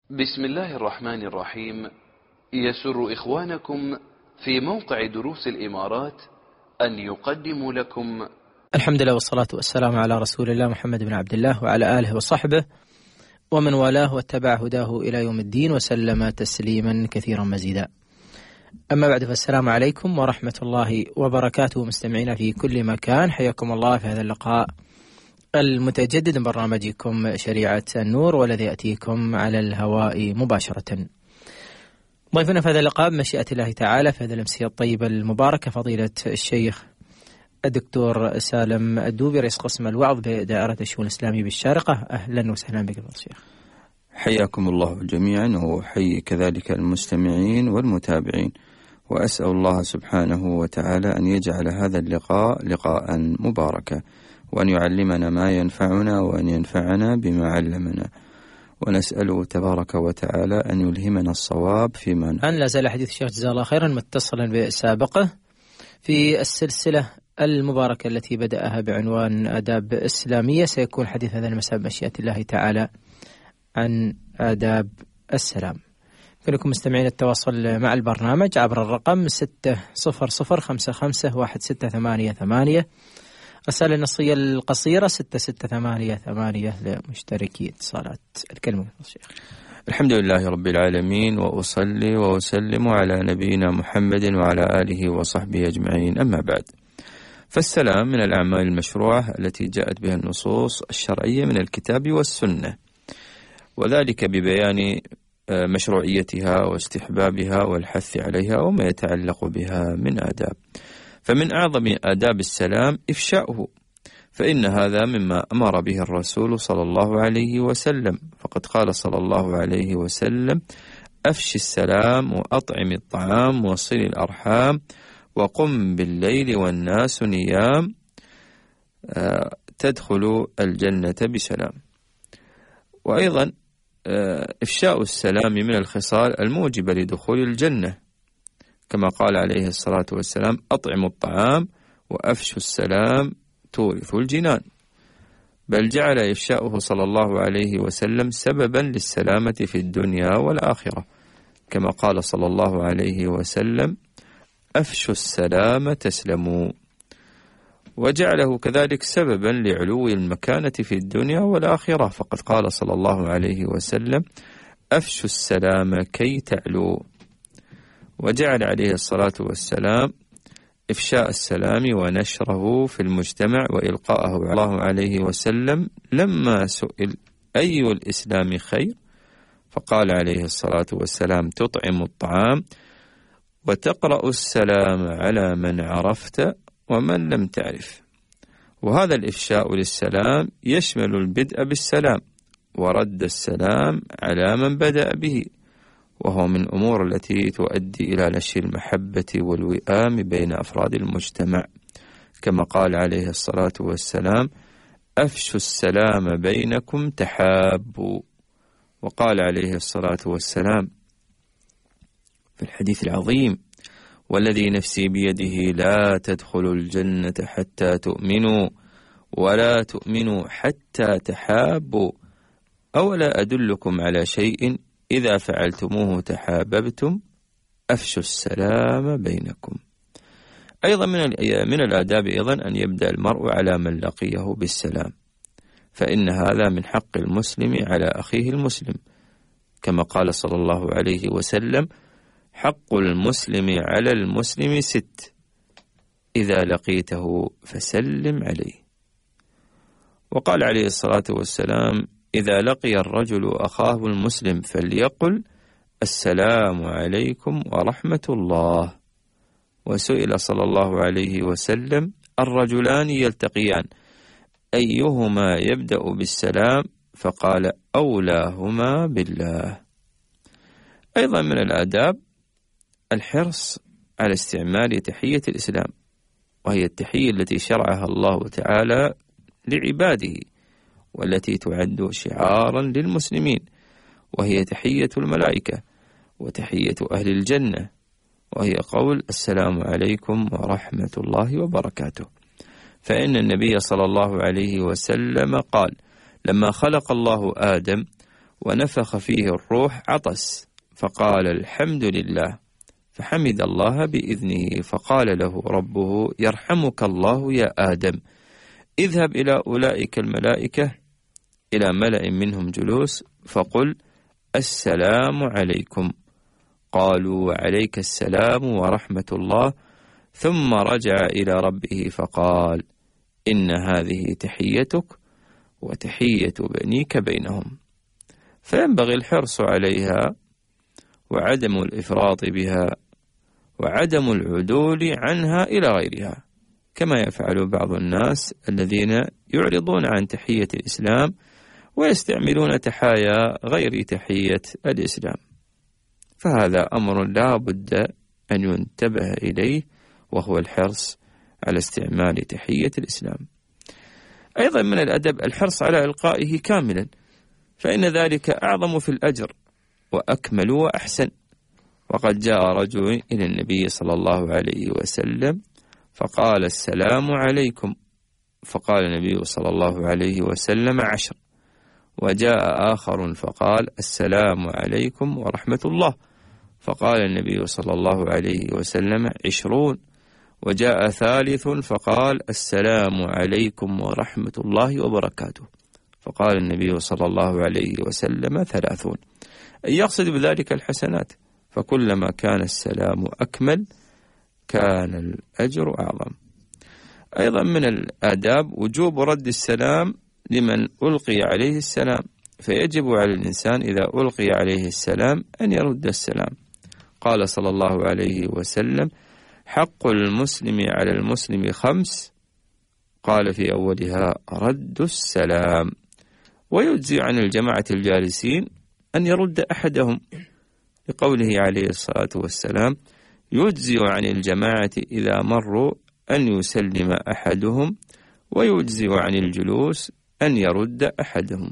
بسم الله الرحمن الرحيم. يسر إخوانكم في موقع دروس الإمارات أن يقدموا لكم الحمد لله والصلاة والسلام على رسول الله محمد بن عبد الله وعلى آله وصحبه ومن والاه واتبع هداه إلى يوم الدين وسلم تسليما كثيرا مزيدا. أما بعد، فالسلام عليكم ورحمة الله وبركاته مستمعينا في كل مكان، حياكم الله في هذا اللقاء المتجدد من برنامجكم شريعة النور، والذي يأتيكم على الهواء مباشرة. ضيفنا في هذا اللقاء بمشيئة الله تعالى في هذه الأمسية الطيبة المباركة فضيلة الشيخ الدكتور سالم الدوبي، رئيس قسم الوعظ بدائرة الشؤون الإسلامية بالشارقة. أهلا وسهلا بك يا شيخ. حياكم الله جميعا، وحي كذلك المستمعين والمتابعين، وأسأل الله سبحانه وتعالى أن يجعل هذا اللقاء لقاء مباركا، وأن يعلمنا ما ينفعنا، وأن ينفعنا بما علمنا، ونسأله تبارك وتعالى أن يلهمنا الصواب فيما أن لا زال حديث الشيخ جزاه الله خيرا متصلا بسابقه في السلسلة المباركة التي بدأها بعنوان آداب إسلامية. سيكون حديث هذا المساء بمشيئة الله تعالى عن آداب السلام. يمكنكم مستمعين التواصل مع البرنامج عبر الرقم 600551688، رسالة النصية القصيرة 6688 لمشتركي اتصالات. الكلمة الشيخ. الحمد لله رب العالمين، وأصلي وأسلم على نبينا محمد وعلى آله وصحبه أجمعين. أما بعد، فالسلام من الأعمال المشروعة التي جاءت بها النصوص الشرعية من الكتاب والسنة، وذلك ببيان مشروعيتها واستحبابها والحث عليها وما يتعلق بها من آداب. فمن أعظم آداب السلام إفشاؤه، فإن هذا مما أمر به الرسول صلى الله عليه وسلم، فقد قال صلى الله عليه وسلم: أفش السلام وأطعم الطعام وصل الأرحام وقم بالليل والناس نيام تدخل الجنة بسلام. وأيضا إفشاء السلام من الخصال الموجبة لدخول الجنة، كما قال عليه الصلاة والسلام: أطعموا الطعام وأفشوا السلام تورثوا الجنان. بل جعل إفشاؤه صلى الله عليه وسلم سببا للسلامة في الدنيا والآخرة، كما قال صلى الله عليه وسلم: أفشوا السلام تسلموا. وجعله كذلك سببا لعلو المكانة في الدنيا والآخرة، فقد قال صلى الله عليه وسلم: أفشوا السلام كي تعلوا. وجعل عليه الصلاة والسلام إفشاء السلام ونشره في المجتمع وإلقاءه الله عليه وسلم لما سئل: أي الإسلام خير؟ فقال عليه الصلاة والسلام: تطعم الطعام وتقرأ السلام على من عرفت ومن لم تعرف. وهذا الإفشاء للسلام يشمل البدء بالسلام ورد السلام على من بدأ به، وهو من الأمور التي تؤدي إلى نشر المحبة والوئام بين أفراد المجتمع، كما قال عليه الصلاة والسلام: أفشوا السلام بينكم تحابوا. وقال عليه الصلاة والسلام في الحديث العظيم: والذي نفسي بيده لا تدخلوا الجنة حتى تؤمنوا ولا تؤمنوا حتى تحابوا، أولا أدلكم على شيء إذا فعلتموه تحاببتم، أفشوا السلام بينكم. أيضا من الآداب أيضا أن يبدأ المرء على من لقيه بالسلام، فإن هذا من حق المسلم على أخيه المسلم، كما قال صلى الله عليه وسلم: حق المسلم على المسلم 6، إذا لقيته فسلم عليه. وقال عليه الصلاة والسلام: إذا لقي الرجل أخاه المسلم فليقل: السلام عليكم ورحمة الله. وسئل صلى الله عليه وسلم: الرجلان يلتقيان أيهما يبدأ بالسلام؟ فقال: أولاهما بالله. أيضا من الآداب الحرص على استعمال تحية الإسلام، وهي التحية التي شرعها الله تعالى لعباده، والتي تعد شعارا للمسلمين، وهي تحية الملائكة وتحية أهل الجنة، وهي قول: السلام عليكم ورحمة الله وبركاته. فإن النبي صلى الله عليه وسلم قال: لما خلق الله آدم ونفخ فيه الروح عطس فقال الحمد لله، فحمد الله بإذنه، فقال له ربه يرحمك الله يا آدم، اذهب إلى أولئك الملائكة، إلى ملأ منهم جلوس، فقل السلام عليكم. قالوا وعليك السلام ورحمة الله. ثم رجع إلى ربه فقال إن هذه تحيتك وتحية بنيك بينهم. فينبغي الحرص عليها وعدم الإفراط بها وعدم العدول عنها إلى غيرها، كما يفعل بعض الناس الذين يعرضون عن تحية الإسلام ويستعملون تحايا غير تحية الإسلام، فهذا أمر لا بد أن ينتبه إليه، وهو الحرص على استعمال تحية الإسلام. أيضا من الأدب الحرص على إلقائه كاملا، فإن ذلك أعظم في الأجر وأكمل وأحسن. وقد جاء رجل إلى النبي صلى الله عليه وسلم فقال السلام عليكم، فقال النبي صلى الله عليه وسلم 10. وجاء آخر فقال السلام عليكم ورحمة الله، فقال النبي صلى الله عليه وسلم 20. وجاء ثالث فقال السلام عليكم ورحمة الله وبركاته، فقال النبي صلى الله عليه وسلم 30. أي يقصد بذلك الحسنات، فكلما كان السلام أكمل كان الأجر أعظم. أيضا من الآداب وجوب رد السلام لمن ألقي عليه السلام، فيجب على الإنسان إذا ألقي عليه السلام أن يرد السلام. قال صلى الله عليه وسلم حق المسلم على المسلم 5، قال في أولها رد السلام. ويجزي عن الجماعة الجالسين أن يرد أحدهم، لقوله عليه الصلاة والسلام يجزي عن الجماعة إذا مروا أن يسلم أحدهم، ويجزي عن الجلوس أن يرد أحدهم.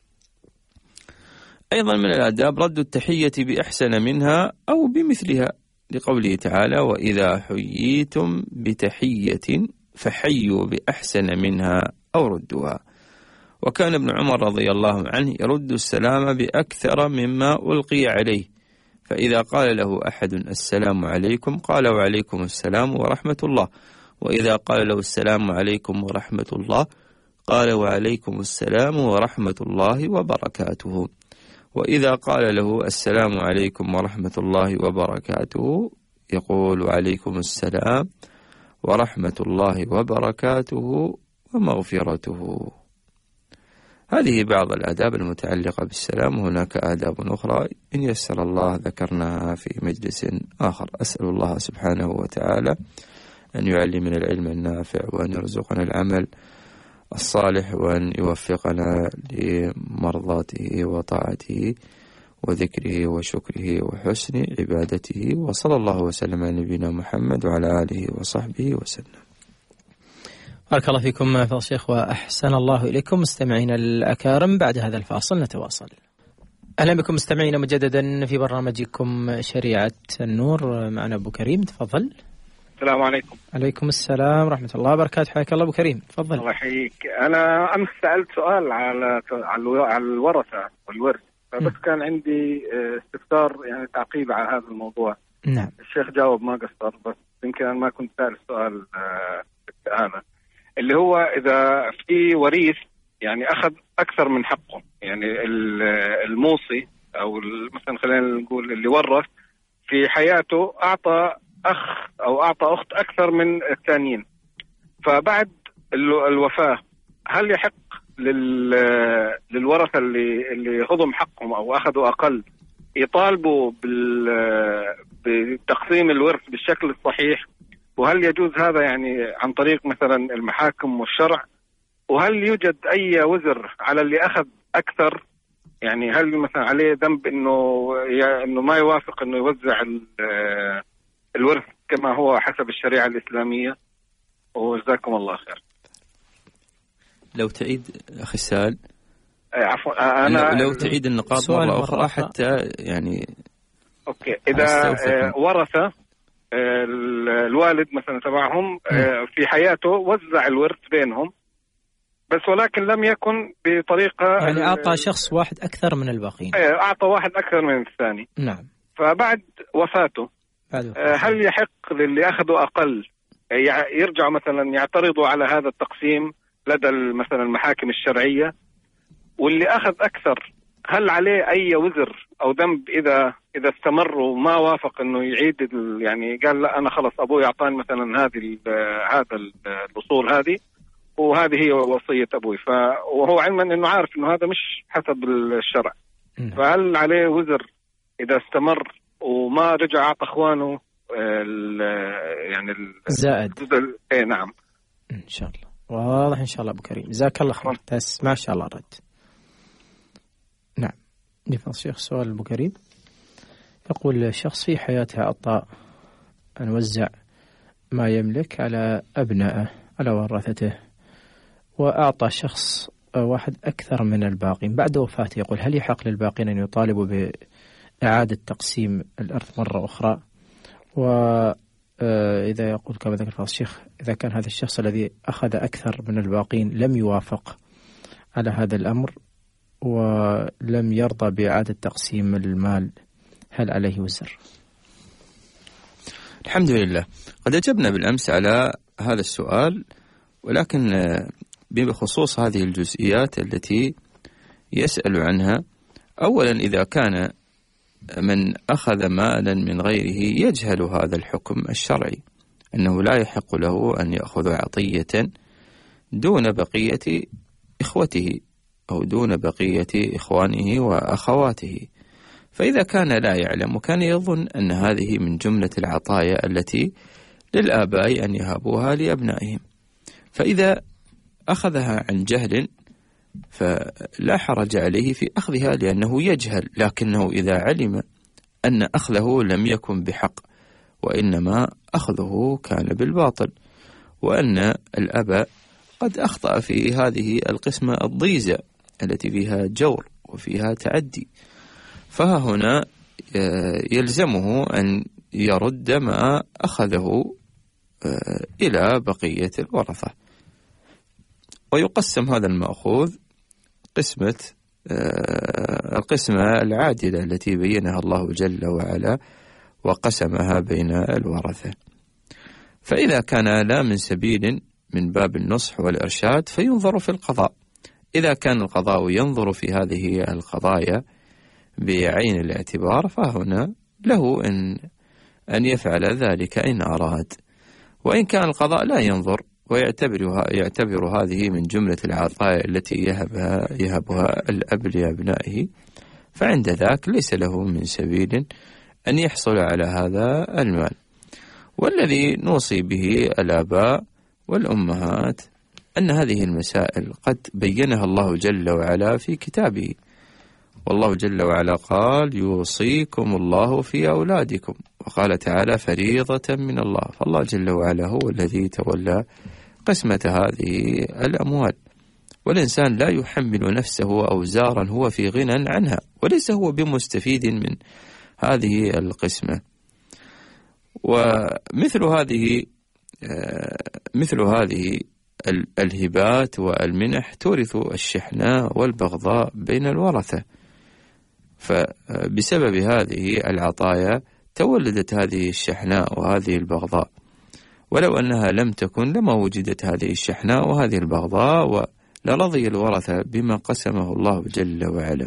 أيضا من الآداب رد التحية بأحسن منها أو بمثلها، لقوله تعالى وإذا حييتم بتحية فحيوا بأحسن منها أو ردوها. وكان ابن عمر رضي الله عنه يرد السلام بأكثر مما ألقي عليه، فإذا قال له أحد السلام عليكم قال وعليكم السلام ورحمة الله، وإذا قال له السلام عليكم ورحمة الله قال وعليكم السلام ورحمة الله وبركاته، وإذا قال له السلام عليكم ورحمة الله وبركاته يقول وعليكم السلام ورحمة الله وبركاته ومغفرته. هذه بعض الآداب المتعلقة بالسلام، وهناك آداب أخرى إن يسر الله ذكرناها في مجلس آخر. أسأل الله سبحانه وتعالى أن يعلمنا العلم النافع، وأن يرزقنا العمل الصالح، وأن يوفقنا لمرضاته وطاعته وذكره وشكره وحسن عبادته. وصلى الله وسلم على نبينا محمد وعلى آله وصحبه وسلم. بارك الله فيكم فضل الشيخ وأحسن الله إليكم. مستمعينا الأكارم، بعد هذا الفاصل نتواصل. أهلا بكم مستمعينا مجددا في برنامجكم شريعة النور، معنا أبو كريم، تفضل. السلام عليكم. عليكم السلام ورحمة الله وبركاته، حياك الله أبو كريم، تفضل. الله يحييك. أنا أمس سألت سؤال على الورثة والورث، فبس كان عندي استفسار يعني تعقيب على هذا الموضوع. نعم. الشيخ جاوب ما قصر، بس يمكن أنا ما كنت سأل السؤال هذا، اللي هو إذا في وريث يعني أخذ أكثر من حقه، يعني الموصي أو مثلا خلينا نقول اللي ورث في حياته أعطى أخ أو أعطى أخت أكثر من الثانيين، فبعد الوفاة هل يحق للورثة اللي هضم حقهم أو أخذوا أقل يطالبوا بتقسيم الورث بالشكل الصحيح؟ وهل يجوز هذا يعني عن طريق مثلا المحاكم والشرع؟ وهل يوجد أي وزر على اللي أخذ أكثر؟ يعني هل مثلا عليه ذنب إنه ما يوافق إنه يوزع الورث كما هو حسب الشريعة الإسلامية؟ وجزاكم الله خير. لو تعيد أخي سال. عفوا أنا لو تعيد النقاط مرة أخرى حتى يعني. أوكي. إذا ورثة الوالد مثلا تبعهم في حياته وزع الورث بينهم، بس ولكن لم يكن بطريقة يعني أعطى شخص واحد أكثر من الباقين. أعطى واحد أكثر من الثاني. نعم. فبعد وفاته هل يحق للي أخذوا أقل يرجعوا مثلا يعترضوا على هذا التقسيم لدى مثلا المحاكم الشرعية، واللي أخذ أكثر هل عليه أي وزر أو ذنب إذا استمر وما وافق إنه يعيد يعني قال لا أنا خلص أبوي أعطاني مثلا هذا الأصول هذه وهذه هي وصية أبوي، وهو علما إنه عارف إنه هذا مش حسب الشرع، فهل عليه وزر إذا استمر وما رجع أعطى إخوانه يعني زائد؟ إيه نعم. إن شاء الله واضح إن شاء الله أبو كريم، جزاك الله خير. بس ما شاء الله رد. نعم. نفضل شيخ سؤال أبو كريم. يقول شخص في حياته أعطى أن وزع ما يملك على أبنائه على ورثته، وأعطى شخص واحد أكثر من الباقين بعد وفاته، يقول هل يحق للباقين أن يطالبوا بإعادة تقسيم الأرض مرة أخرى؟ وإذا يقول كما ذكر فضل الشيخ إذا كان هذا الشخص الذي أخذ أكثر من الباقين لم يوافق على هذا الأمر ولم يرضى بإعادة تقسيم المال، هل عليه وزر؟ الحمد لله، قد أجبنا بالأمس على هذا السؤال، ولكن بخصوص هذه الجزئيات التي يسأل عنها، أولا إذا كان من أخذ مالا من غيره يجهل هذا الحكم الشرعي أنه لا يحق له أن يأخذ عطية دون بقية إخوته أو دون بقية إخوانه وأخواته، فإذا كان لا يعلم وكان يظن أن هذه من جملة العطايا التي للآباء أن يهبوها لأبنائهم، فإذا أخذها عن جهل فلا حرج عليه في أخذها لأنه يجهل، لكنه إذا علم أن أخذه لم يكن بحق وإنما أخذه كان بالباطل، وأن الأب قد أخطأ في هذه القسمة الضيزة التي فيها جور وفيها تعدي، فهنا يلزمه أن يرد ما أخذه إلى بقية الورثة، ويقسم هذا المأخوذ القسمة العادلة التي بينها الله جل وعلا وقسمها بين الورثة. فإذا كان لا من سبيل من باب النصح والإرشاد فينظر في القضاء، إذا كان القضاء ينظر في هذه القضايا بعين الاعتبار فهنا له أن يفعل ذلك إن أراد، وإن كان القضاء لا ينظر ويعتبر هذه من جملة العطايا التي يهبها الأب لأبنائه، فعند ذاك ليس له من سبيل أن يحصل على هذا المال. والذي نوصي به الآباء والأمهات أن هذه المسائل قد بينها الله جل وعلا في كتابه، والله جل وعلا قال يوصيكم الله في أولادكم، وقال تعالى فريضة من الله، فالله جل وعلا هو الذي تولى قسمة هذه الأموال، والإنسان لا يحمل نفسه أوزارا هو في غنى عنها، وليس هو بمستفيد من هذه القسمة. ومثل هذه الهبات والمنح تورث الشحناء والبغضاء بين الورثة، فبسبب هذه العطايا تولدت هذه الشحناء وهذه البغضاء، ولو أنها لم تكن لما وجدت هذه الشحناء وهذه البغضاء ولرضي الورثة بما قسمه الله جل وعلا.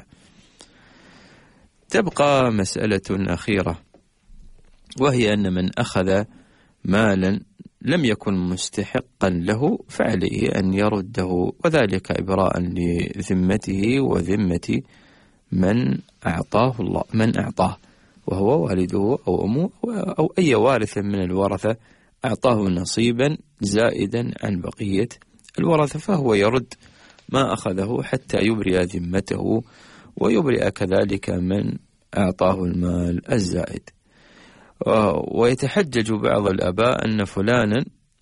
تبقى مسألة أخيرة، وهي أن من أخذ مالا لم يكن مستحقا له فعليه أن يرده، وذلك إبراء لذمته وذمة من أعطاه الله، من أعطاه وهو والده أو أمه أو أي وارث من الورثة أعطاه نصيبا زائدا عن بقية الورثة، فهو يرد ما أخذه حتى يبرئ ذمته ويبرئ كذلك من أعطاه المال الزائد. ويتحجج بعض الآباء أن فلانا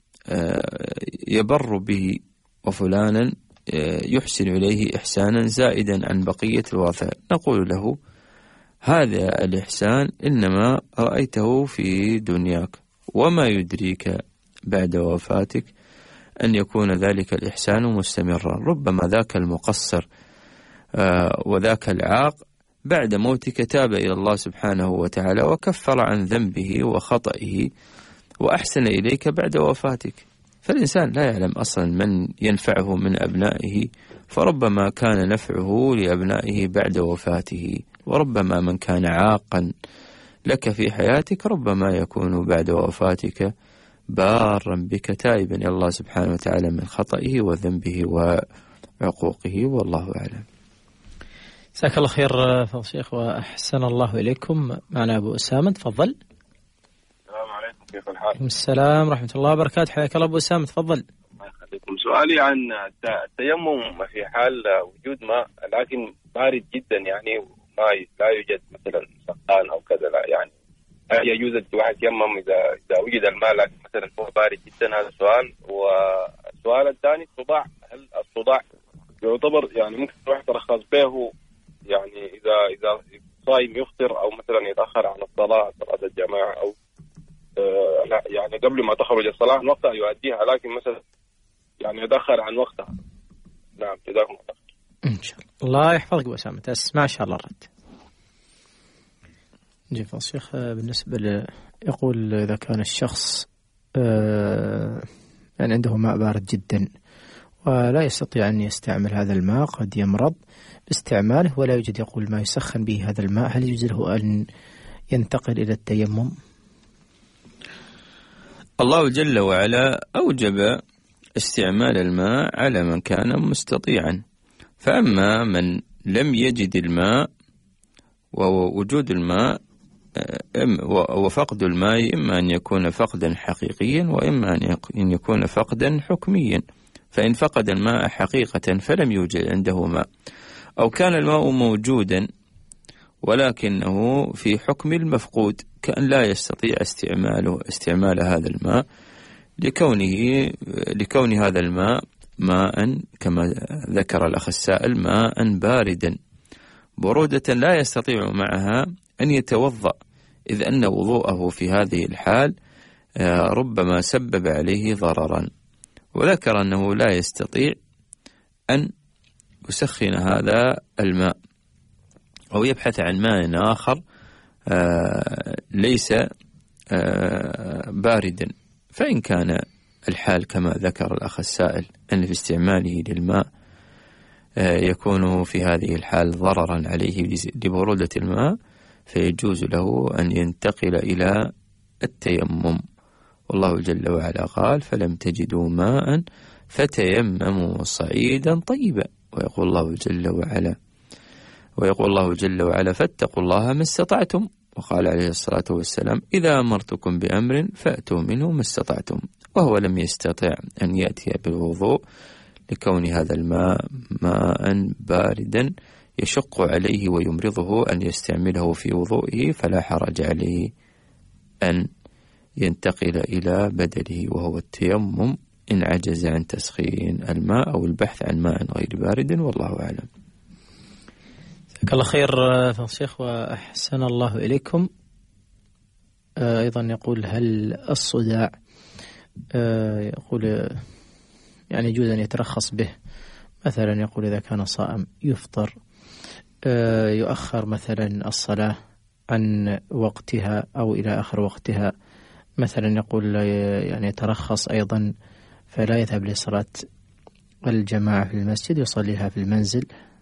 يبر به وفلانا يحسن إليه إحسانا زائدا عن بقية الورثة، نقول له هذا الإحسان إنما رأيته في دنياك، وما يدريك بعد وفاتك أن يكون ذلك الإحسان مستمرا. ربما ذاك المقصر وذاك العاق بعد موتك تاب إلى الله سبحانه وتعالى وكفر عن ذنبه وخطئه وأحسن إليك بعد وفاتك. فالإنسان لا يعلم أصلا من ينفعه من أبنائه، فربما كان نفعه لأبنائه بعد وفاته، وربما من كان عاقا لك في حياتك ربما يكون بعد وفاتك بارا بك تائبا إلى الله سبحانه وتعالى من خطئه وذنبه وعقوقه، والله أعلم. جزاك الله خير فضل الشيخ وأحسن الله إليكم. معنا أبو أسامة، تفضل. السلام عليكم، كيف الحال؟ السلام ورحمة الله وبركاته، حياك الله أبو أسامة، تفضل. الله يخليكم. سؤالي عن التيمم في حال وجود ماء لكن بارد جدا، يعني ما لا يوجد مثلا سقان أو كذا، لا يعني هل يجوز الواحد يتيمم إذا وجد الماء لكن مثلا هو بارد جدا؟ هذا سؤال. والسؤال الثاني الصداع، هل الصداع يعتبر يعني ممكن الواحد يترخص به يعني إذا صايم يفطر أو مثلا يتأخر عن صلاة الجماعة أو لا يعني قبل ما تخرج الصلاة عن وقتها يؤديها، لكن مثلا يعني يتأخر عن وقتها؟ نعم، جزاكم الله خير. إن شاء الله يحفظك أبو أسامة، ما شاء الله الرد. جيب الشيخ بالنسبة يقول إذا كان الشخص يعني عنده ماء بارد جدا ولا يستطيع أن يستعمل هذا الماء، قد يمرض باستعماله ولا يوجد يقول ما يسخن به هذا الماء، هل يجوز له أن ينتقل إلى التيمم؟ الله جل وعلا أوجب استعمال الماء على من كان مستطيعا، فأما من لم يجد الماء ووجود الماء وفقد الماء إما أن يكون فقدا حقيقيا وإما أن يكون فقدا حكميا. فإن فقد الماء حقيقة فلم يوجد عنده ماء، أو كان الماء موجودا ولكنه في حكم المفقود كأن لا يستطيع استعمال هذا الماء لكون هذا الماء ماء كما ذكر الأخ السائل ماء باردا برودة لا يستطيع معها أن يتوضأ، إذ أن وضوءه في هذه الحال ربما سبب عليه ضررا. وذكر أنه لا يستطيع أن يسخن هذا الماء أو يبحث عن ماء آخر ليس باردا. فإن كان الحال كما ذكر الأخ السائل أن في استعماله للماء يكون في هذه الحال ضررا عليه لبرودة الماء، فيجوز له أن ينتقل إلى التيمم. والله جل وعلا قال فلم تجدوا ماء فتيمموا صعيدا طيبا، ويقول الله جل وعلا فاتقوا الله ما استطعتم، وقال عليه الصلاة والسلام إذا أمرتكم بأمر فأتوا منه ما استطعتم، وهو لم يستطع أن يأتي بالوضوء لكون هذا الماء ماء باردا يشق عليه ويمرضه أن يستعمله في وضوئه، فلا حرج عليه أن ينتقل إلى بدله وهو التيمم إن عجز عن تسخين الماء أو البحث عن ماء غير بارد، والله أعلم. جزاك الله خير فضل الشيخ وأحسن الله إليكم. أيضا يقول هل الصداع يقول يعني يجوز أن يترخص به؟ مثلا يقول إذا كان صائم يفطر يؤخر مثلا الصلاة عن وقتها أو إلى آخر وقتها، مثلا يقول يعني يترخص أيضا فلا يذهب لصلاة الجماعة في المسجد يصليها في المنزل.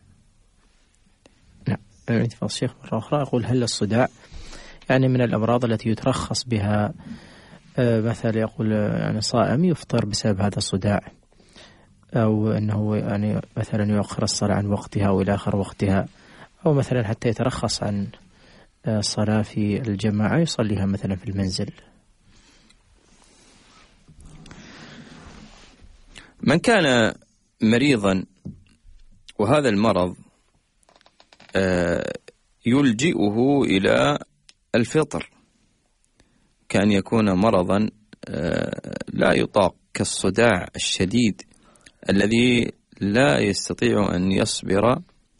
نعم، فضل الشيخ مرة أخرى يقول هل الصداع يعني من الأمراض التي يترخص بها؟ مثلا يقول يعني صائم يفطر بسبب هذا الصداع، أو أنه يعني مثلا يؤخر الصلاة عن وقتها أو إلى آخر وقتها، أو مثلا حتى يترخص عن الصلاة في الجماعة يصليها مثلا في المنزل. من كان مريضا وهذا المرض يلجئه إلى الفطر، كان يكون مرضا لا يطاق كالصداع الشديد الذي لا يستطيع أن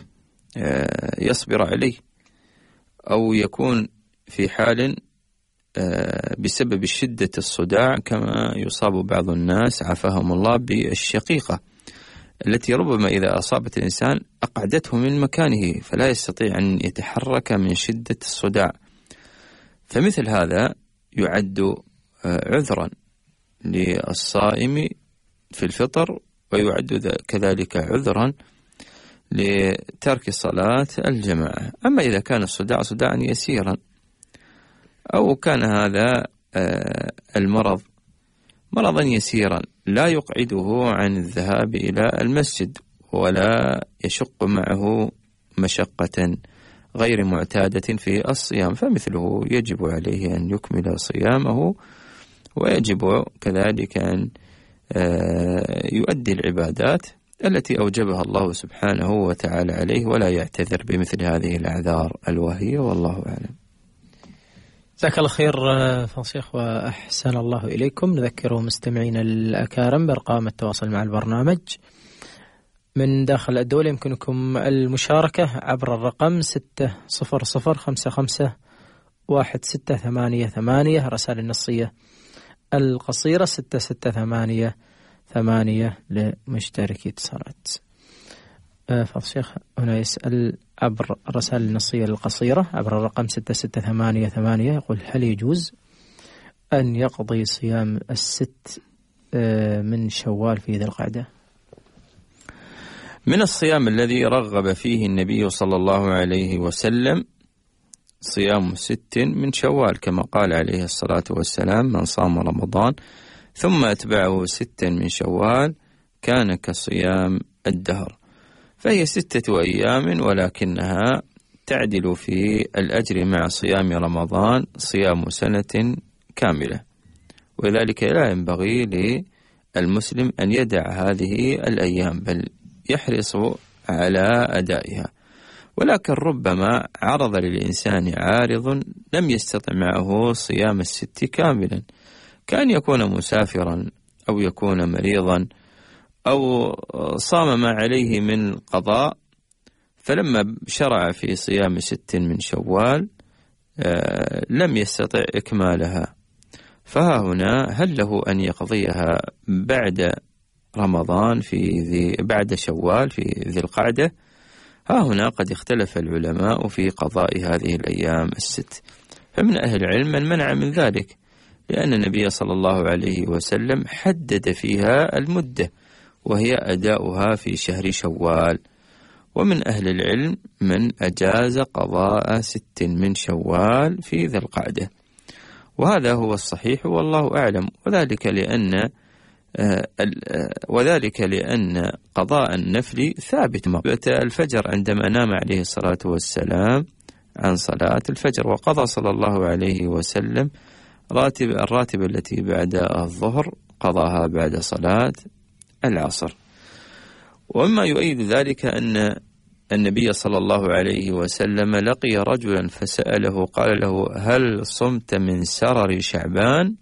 يصبر عليه، أو يكون في حال بسبب شدة الصداع، كما يصاب بعض الناس عافاهم الله بالشقيقة التي ربما إذا أصابت الإنسان أقعدته من مكانه فلا يستطيع أن يتحرك من شدة الصداع. فمثل هذا يعد عذرا للصائم في الفطر، ويعد كذلك عذرا لترك صلاة الجماعة. أما إذا كان الصداع صداعا يسيرا، أو كان هذا المرض مرضا يسيرا لا يقعده عن الذهاب إلى المسجد ولا يشق معه مشقة غير معتادة في الصيام، فمثله يجب عليه أن يكمل صيامه، ويجب كذلك أن يؤدي العبادات التي أوجبها الله سبحانه وتعالى عليه، ولا يعتذر بمثل هذه الأعذار الواهية، والله أعلم. جزاك الله خير فضيلة، وأحسن الله إليكم. نذكر مستمعين الأكارم بأرقام التواصل مع البرنامج من داخل الدولة. يمكنكم المشاركة عبر الرقم 600551688، رسائل النصية القصيرة 668 لمشتركي اتصالات. فالشيخ هنا يسأل عبر الرسائل النصية القصيرة عبر الرقم 668 يقول: هل يجوز أن يقضي صيام 6 من شوال في ذي القعدة؟ من الصيام الذي رغب فيه النبي صلى الله عليه وسلم صيام 6 من شوال، كما قال عليه الصلاة والسلام: من صام رمضان ثم أتبعه 6 من شوال كان كصيام الدهر. فهي 6 أيام، ولكنها تعدل في الأجر مع صيام رمضان صيام سنة كاملة، ولذلك لا ينبغي للمسلم أن يدع هذه الأيام، بل يحرص على أدائها. ولكن ربما عرض للإنسان عارض لم يستطع معه صيام 6 كاملا، كأن يكون مسافرا أو يكون مريضا أو صام ما عليه من قضاء، فلما شرع في صيام 6 من شوال لم يستطع إكمالها، فها هنا هل له أن يقضيها بعد رمضان بعد شوال في ذي القعدة؟ ها هنا قد اختلف العلماء في قضاء هذه الأيام 6. فمن أهل العلم من منع من ذلك، لأن النبي صلى الله عليه وسلم حدد فيها المدة، وهي أداؤها في شهر شوال. ومن أهل العلم من أجاز قضاء 6 من شوال في ذي القعدة، وهذا هو الصحيح والله أعلم. وذلك لأن قضاء النفل ثابت الفجر عندما نام عليه الصلاة والسلام عن صلاة الفجر، وقضى صلى الله عليه وسلم الراتبة التي بعد الظهر قضاها بعد صلاة العصر. ومما يؤيد ذلك أن النبي صلى الله عليه وسلم لقي رجلا فسأله، قال له: هل صمت من سرر شعبان؟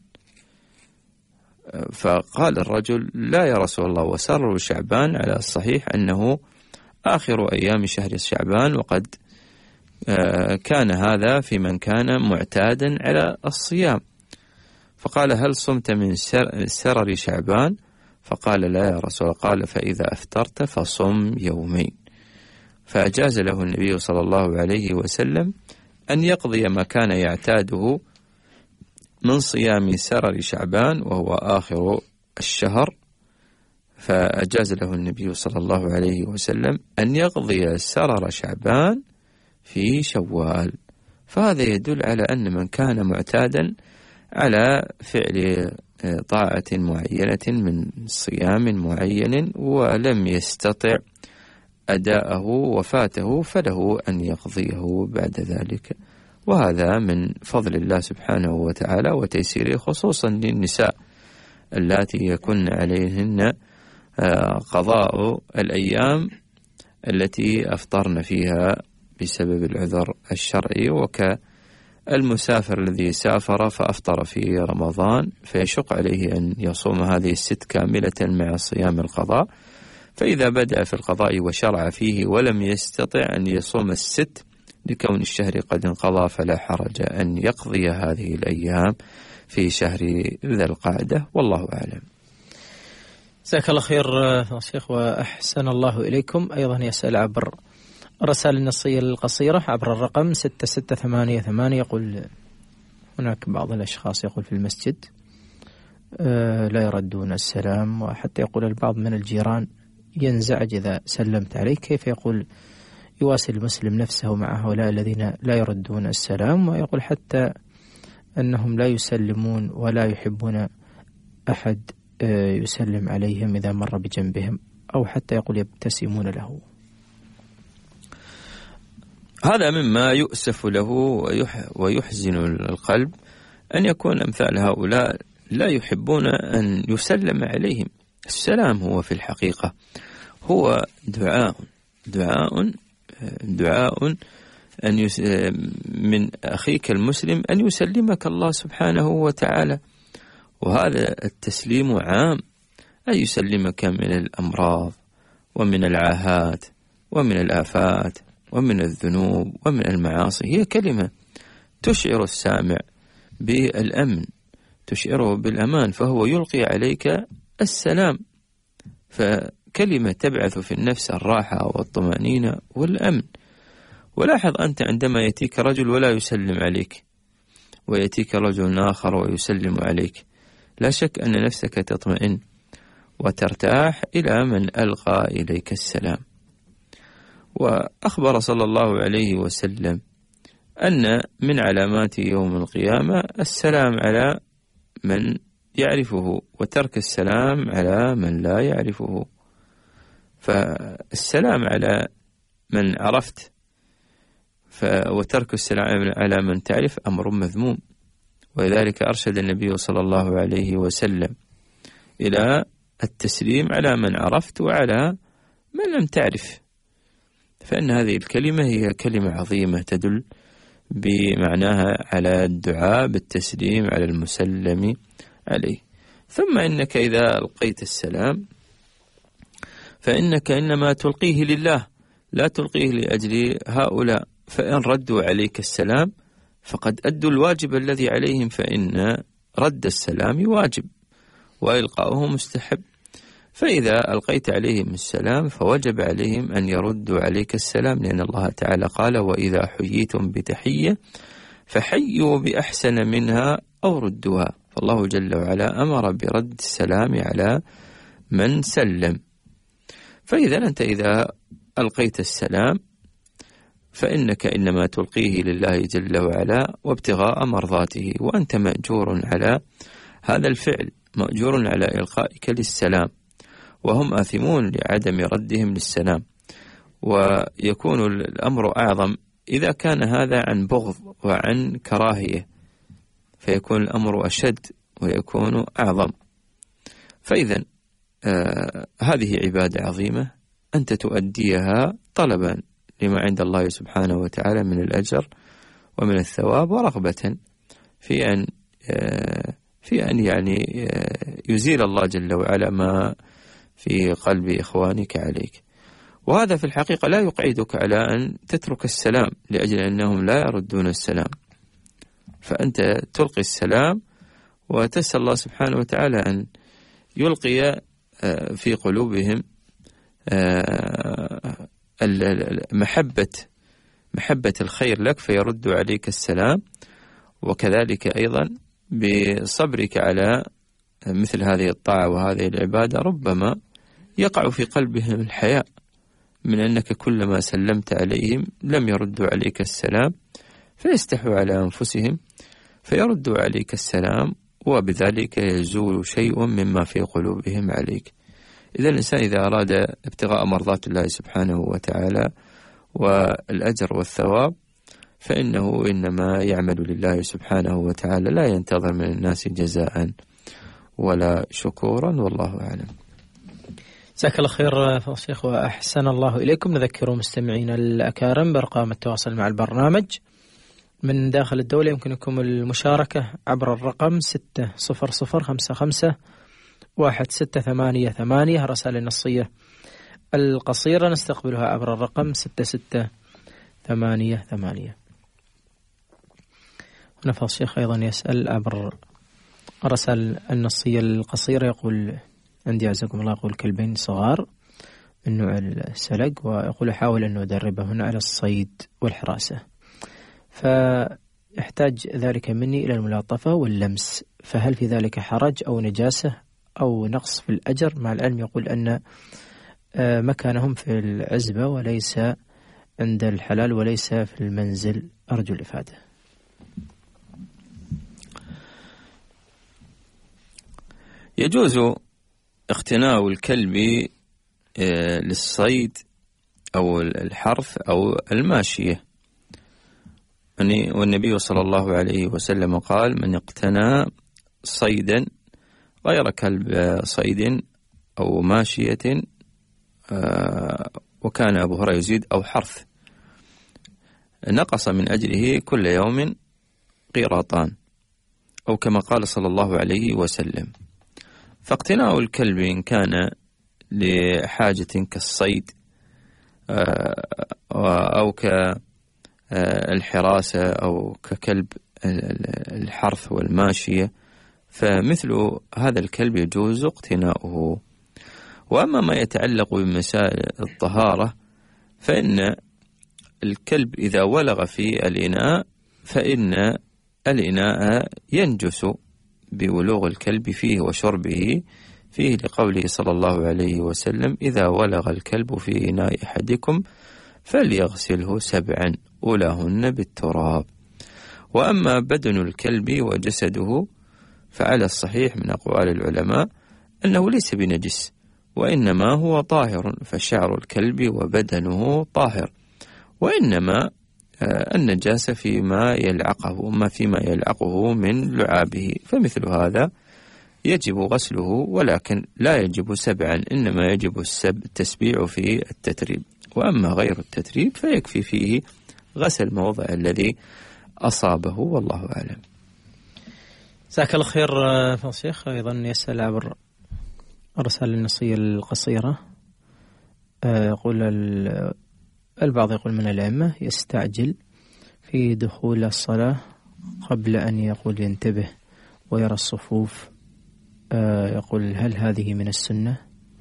فقال الرجل: لا يا رسول الله، وسرر شعبان على الصحيح أنه آخر أيام شهر شعبان، وقد كان هذا في من كان معتادا على الصيام. فقال: هل صمت من سرر شعبان؟ فقال: لا يا رسول الله. قال: فإذا أفطرت فصم يومين. فأجاز له النبي صلى الله عليه وسلم أن يقضي ما كان يعتاده من صيام سرر شعبان وهو آخر الشهر، فأجاز له النبي صلى الله عليه وسلم أن يقضي سرر شعبان في شوال. فهذا يدل على أن من كان معتادا على فعل طاعة معينة من صيام معين ولم يستطع أداءه وفاته، فله أن يقضيه بعد ذلك، وهذا من فضل الله سبحانه وتعالى وتيسيره، خصوصا للنساء اللاتي يكن عليهن قضاء الأيام التي أفطرن فيها بسبب العذر الشرعي، وكالمسافر الذي سافر فأفطر في رمضان فيشق عليه أن يصوم هذه 6 كاملة مع صيام القضاء. فإذا بدأ في القضاء وشرع فيه ولم يستطع أن يصوم 6 لكون الشهر قد انقضى، فلا حرج أن يقضي هذه الأيام في شهر ذي القعدة، والله أعلم. جزاك الله خير شيخ وأحسن الله إليكم. أيضا يسأل عبر الرسائل النصية القصيرة عبر الرقم 6688، يقول هناك بعض الأشخاص يقول في المسجد لا يردون السلام، وحتى يقول البعض من الجيران ينزعج إذا سلمت عليه. كيف يقول يواصل المسلم نفسه مع هؤلاء الذين لا يردون السلام؟ ويقول حتى أنهم لا يسلمون ولا يحبون أحد يسلم عليهم إذا مر بجنبهم، أو حتى يقول يبتسمون له. هذا مما يؤسف له ويحزن القلب، أن يكون أمثال هؤلاء لا يحبون أن يسلم عليهم. السلام هو في الحقيقة هو دعاء أن من أخيك المسلم أن يسلمك الله سبحانه وتعالى، وهذا التسليم عام، أن يسلمك من الأمراض ومن العاهات ومن الآفات ومن الذنوب ومن المعاصي. هي كلمة تشعر السامع بالأمن، تشعره بالأمان، فهو يلقي عليك السلام، فكلمة تبعث في النفس الراحة والطمأنينة والأمن. ولاحظ أنت عندما يأتيك رجل ولا يسلم عليك، ويأتيك رجل آخر ويسلم عليك، لا شك أن نفسك تطمئن وترتاح إلى من ألقى إليك السلام. وأخبر صلى الله عليه وسلم أن من علامات يوم القيامة السلام على من يعرفه وترك السلام على من لا يعرفه. فالسلام على من عرفت وترك السلام على من تعرف أمر مذموم، ولذلك أرشد النبي صلى الله عليه وسلم إلى التسليم على من عرفت وعلى من لم تعرف، فإن هذه الكلمة هي كلمة عظيمة تدل بمعناها على الدعاء بالتسليم على المسلم عليه. ثم إنك إذا ألقيت السلام فإنك إنما تلقيه لله، لا تلقيه لأجل هؤلاء، فإن ردوا عليك السلام فقد أدوا الواجب الذي عليهم، فإن رد السلام واجب وإلقاؤه مستحب. فإذا ألقيت عليهم السلام فوجب عليهم أن يردوا عليك السلام، لأن الله تعالى قال: وإذا حييتم بتحية فحيوا بأحسن منها أو ردوها. فالله جل وعلا أمر برد السلام على من سلم. فإذا أنت إذا ألقيت السلام فإنك إنما تلقيه لله جل وعلا وابتغاء مرضاته، وأنت مأجور على هذا الفعل، مأجور على إلقائك للسلام، وهم آثمون لعدم ردهم للسلام. ويكون الأمر أعظم إذا كان هذا عن بغض وعن كراهية، فيكون الأمر أشد ويكون أعظم. فإذا هذه عبادة عظيمة أنت تؤديها طلبا لما عند الله سبحانه وتعالى من الأجر ومن الثواب، ورغبة في أن يعني يزيل الله جل وعلا ما في قلب إخوانك عليك. وهذا في الحقيقة لا يقعدك على أن تترك السلام لأجل أنهم لا يردون السلام، فأنت تلقي السلام وتسأل الله سبحانه وتعالى أن يلقي في قلوبهم محبة الخير لك فيردوا عليك السلام. وكذلك أيضا بصبرك على مثل هذه الطاعة وهذه العبادة ربما يقع في قلبهم الحياء من أنك كلما سلمت عليهم لم يردوا عليك السلام، فيستحوا على أنفسهم فيردوا عليك السلام، وبذلك يزول شيء مما في قلوبهم عليك. إذا الإنسان إذا أراد ابتغاء مرضات الله سبحانه وتعالى والأجر والثواب فإنه إنما يعمل لله سبحانه وتعالى، لا ينتظر من الناس جزاء ولا شكورا، والله أعلم. جزاك الله خير شيخ وأحسن الله إليكم. نذكر مستمعينا الأكارم بأرقام التواصل مع البرنامج من داخل الدولة. يمكنكم المشاركة عبر الرقم 600551688. رسائل النصية القصيرة نستقبلها عبر الرقم 6688. 888. هنا فضل الشيخ أيضا يسأل عبر الرسائل النصية القصيرة، يقول عندي أعزكم الله يقول كلبين صغار من نوع السلق، ويقول أحاول أن أدربهن على الصيد والحراسة، فيحتاج ذلك مني إلى الملاطفة واللمس، فهل في ذلك حرج أو نجاسة أو نقص في الأجر؟ مع العلم يقول أن مكانهم في العزبة وليس عند الحلال وليس في المنزل، أرجو الإفادة. يجوز اقتناء الكلب للصيد أو الحرث أو الماشية، والنبي صلى الله عليه وسلم قال: من اقتنى صيدا غير كلب صيد أو ماشية، وكان أبو هريرة يزيد أو حرث، نقص من أجره كل يوم قيراطان، أو كما قال صلى الله عليه وسلم. فاقتناء الكلب إن كان لحاجة كالصيد أو كالحراسة أو ككلب الحرث والماشية، فمثل هذا الكلب يجوز اقتناؤه. وأما ما يتعلق بمسائل الطهارة، فإن الكلب إذا ولغ في الإناء فإن الإناء ينجس بولوغ الكلب فيه وشربه فيه، لقوله صلى الله عليه وسلم: إذا ولغ الكلب في إناء أحدكم فليغسله 7 أولاهن بالتراب. وأما بدن الكلب وجسده فعلى الصحيح من أقوال العلماء أنه ليس بنجس، وإنما هو طاهر، فشعر الكلب وبدنه طاهر، وإنما النجاسة فيما يلعقه من لعابه، فمثل هذا يجب غسله، ولكن لا يجب 7، إنما يجب التسبيع في التتريب. وأما غير التتريب فيكفي فيه غسل موضع الذي أصابه، والله أعلم. جزاك الله خير فضل الشيخ. أيضا يسأل عبر الرسالة النصية القصيرة، يقول البعض يقول من الأئمة يستعجل في دخول الصلاة قبل أن يقول ينتبه ويرى الصفوف، يقول هل هذه من السنة؟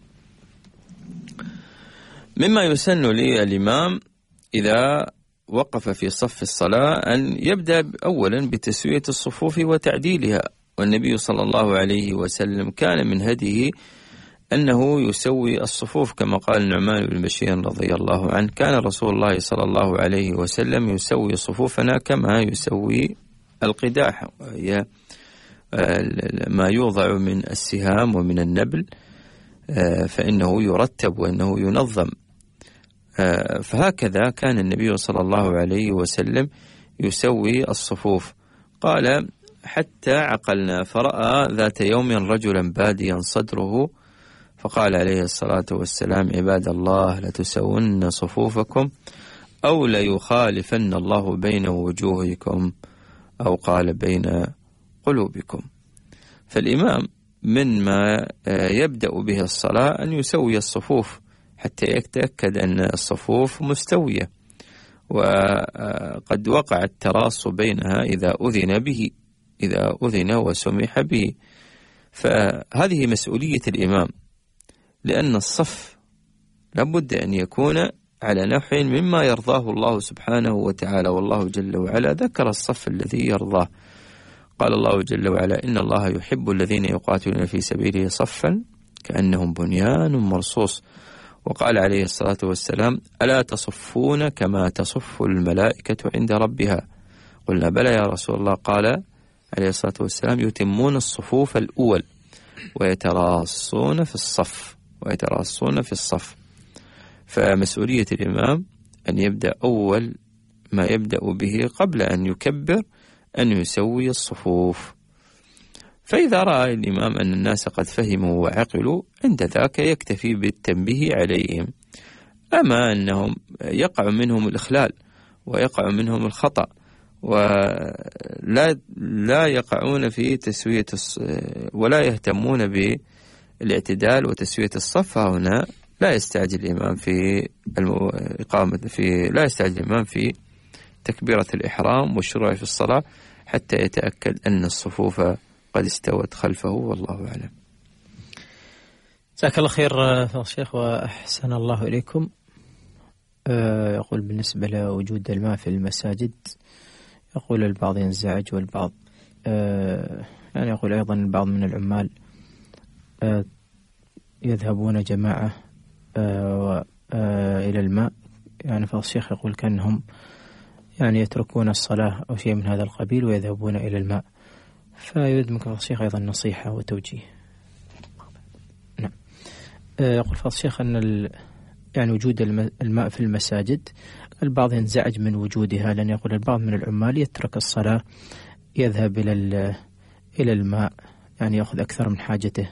مما يسن للإمام إذا وقف في صف الصلاة أن يبدأ أولا بتسوية الصفوف وتعديلها، والنبي صلى الله عليه وسلم كان من هديه أنه يسوي الصفوف، كما قال النعمان بن بشير رضي الله عنه: كان رسول الله صلى الله عليه وسلم يسوي صفوفنا كما يسوي القداح، وهي ما يوضع من السهام ومن النبل، فإنه يرتب وإنه ينظم. فهكذا كان النبي صلى الله عليه وسلم يسوي الصفوف. قال: حتى عقلنا فرأى ذات يوم رجلا باديا صدره، فقال عليه الصلاة والسلام: عباد الله لتسون صفوفكم أو ليخالفن الله بين وجوهكم، أو قال بين قلوبكم. فالإمام من ما يبدأ به الصلاة أن يسوي الصفوف حتى يتأكد أن الصفوف مستوية، وقد وقع التراص بينها إذا أذن وسمح به. فهذه مسؤولية الإمام، لأن الصف لابد أن يكون على نحو مما يرضاه الله سبحانه وتعالى، والله جل وعلا ذكر الصف الذي يرضاه. قال الله جل وعلا: إن الله يحب الذين يقاتلون في سبيله صفا كأنهم بنيان مرصوص. وقال عليه الصلاة والسلام: ألا تصفون كما تصف الملائكة عند ربها؟ قلنا: بلى يا رسول الله. قال عليه الصلاة والسلام: يتمون الصفوف الأول ويتراصون في الصف. فمسؤولية الإمام أن يبدأ أول ما يبدأ به قبل أن يكبر أن يسوي الصفوف. فإذا رأى الإمام أن الناس قد فهموا وعقلوا، عند ذاك يكتفي بالتنبيه عليهم. أما أنهم يقع منهم الإخلال ويقع منهم الخطأ ولا يقعون في تسوية ولا يهتمون بالاعتدال وتسوية الصف، هنا لا يستعجل الإمام في لا يستعجل الإمام في تكبيرة الإحرام والشروع في الصلاة حتى يتأكد أن الصفوف قد استوت خلفه، والله أعلم. جزاك الله خير فضل الشيخ وأحسن الله إليكم. يقول بالنسبة لوجود الماء في المساجد، يقول البعض ينزعج والبعض يعني يقول أيضا البعض من العمال يذهبون جماعة إلى الماء، يعني فضل الشيخ يقول كأنهم يعني يتركون الصلاة أو شيء من هذا القبيل ويذهبون إلى الماء، فيريد منك فضل الشيخ أيضا نصيحة وتوجيه. نعم. يقول فضل الشيخ أن يعني وجود الماء في المساجد البعض ينزعج من وجودها، لأن يقول البعض من العمال يترك الصلاة يذهب إلى الماء، يعني يأخذ أكثر من حاجته.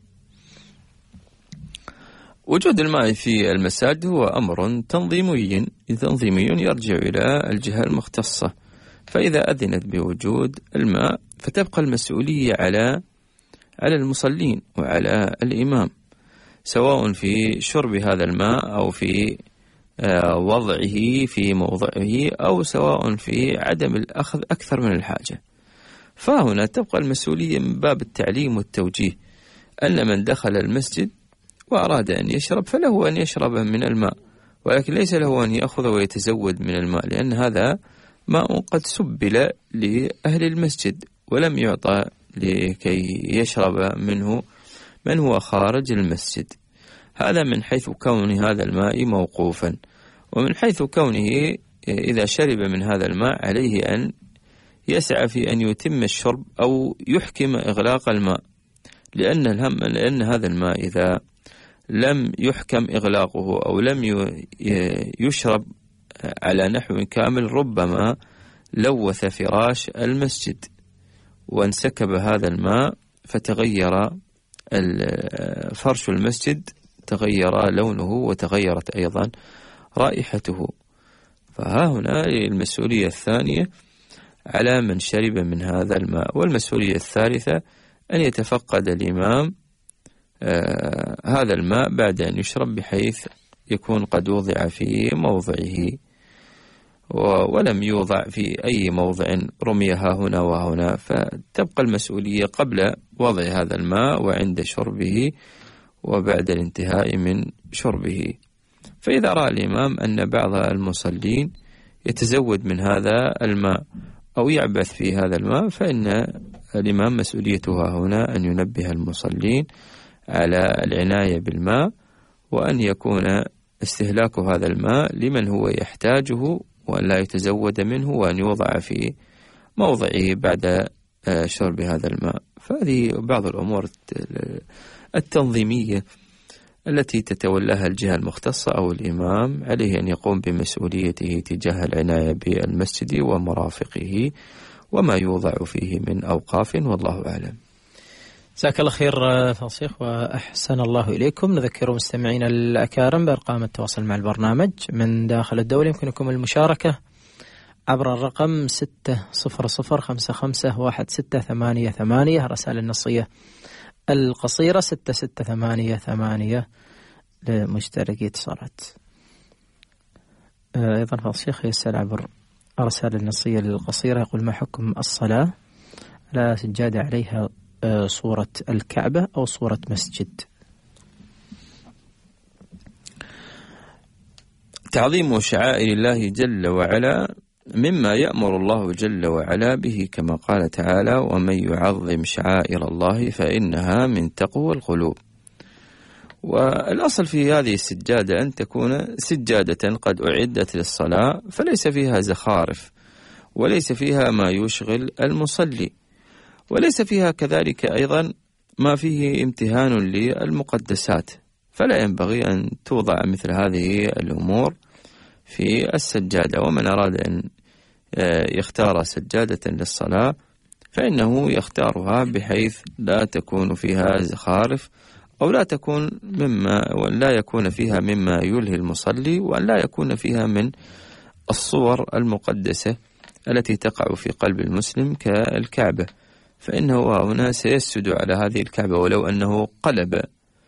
وجود الماء في المساجد هو أمر تنظيمي يرجع إلى الجهة المختصة، فإذا أذنت بوجود الماء فتبقى المسؤولية على المصلين وعلى الإمام، سواء في شرب هذا الماء أو في وضعه في موضعه، أو سواء في عدم الأخذ أكثر من الحاجة. فهنا تبقى المسؤولية من باب التعليم والتوجيه، أن من دخل المسجد وأراد أن يشرب فله أن يشرب من الماء، ولكن ليس له أن يأخذ ويتزود من الماء، لأن هذا ماء قد سبل لأهل المسجد ولم يعطى لكي يشرب منه من هو خارج المسجد. هذا من حيث كون هذا الماء موقوفا، ومن حيث كونه إذا شرب من هذا الماء عليه أن يسعى في أن يتم الشرب أو يحكم إغلاق الماء، لأن هذا الماء إذا لم يحكم إغلاقه أو لم يشرب على نحو كامل ربما لوث فراش المسجد وانسكب هذا الماء فتغير فرش المسجد، تغير لونه وتغيرت أيضا رائحته. فها هنا المسؤولية الثانية على من شرب من هذا الماء. والمسؤولية الثالثة أن يتفقد الإمام هذا الماء بعد أن يشرب بحيث يكون قد وضع في موضعه ولم يوضع في أي موضع رميها هنا وهنا، فتبقى المسؤولية قبل وضع هذا الماء وعند شربه وبعد الانتهاء من شربه. فإذا رأى الإمام أن بعض المصلين يتزود من هذا الماء أو يعبث في هذا الماء، فإن الإمام مسؤوليته هنا أن ينبه المصلين على العناية بالماء، وأن يكون استهلاك هذا الماء لمن هو يحتاجه، وأن لا يتزود منه، وأن يوضع في موضعه بعد شرب هذا الماء. فهذه بعض الأمور التنظيمية التي تتولاها الجهة المختصة أو الإمام، عليه أن يقوم بمسؤوليته تجاه العناية بالمسجد ومرافقه وما يوضع فيه من أوقاف، والله أعلم. جزاك الله خير فضل الشيخ وأحسن الله إليكم. نذكر مستمعينا الأكارم بأرقام التواصل مع البرنامج من داخل الدولة. يمكنكم المشاركة عبر الرقم 600551688، رسائل النصية القصيرة 6688 لمشتركي اتصالات. أيضا فضل الشيخ يسأل عبر الرسائل النصية القصيرة، يقول ما حكم الصلاة على سجادة عليها صورة الكعبة أو صورة مسجد؟ تعظيم شعائر الله جل وعلا مما يأمر الله جل وعلا به، كما قال تعالى ومن يعظم شعائر الله فإنها من تقوى القلوب. والأصل في هذه السجادة أن تكون سجادة قد أعدت للصلاة، فليس فيها زخارف وليس فيها ما يشغل المصلي، وليس فيها كذلك أيضا ما فيه امتهان للمقدسات، فلا ينبغي أن توضع مثل هذه الأمور في السجادة. ومن أراد أن يختار سجادة للصلاة فإنه يختارها بحيث لا تكون فيها زخارف، أو لا يكون فيها مما يلهي المصلي، وأن لا يكون فيها من الصور المقدسة التي تقع في قلب المسلم كالكعبة، فإنه هنا سيسجد على هذه الكعبة ولو أنه قلب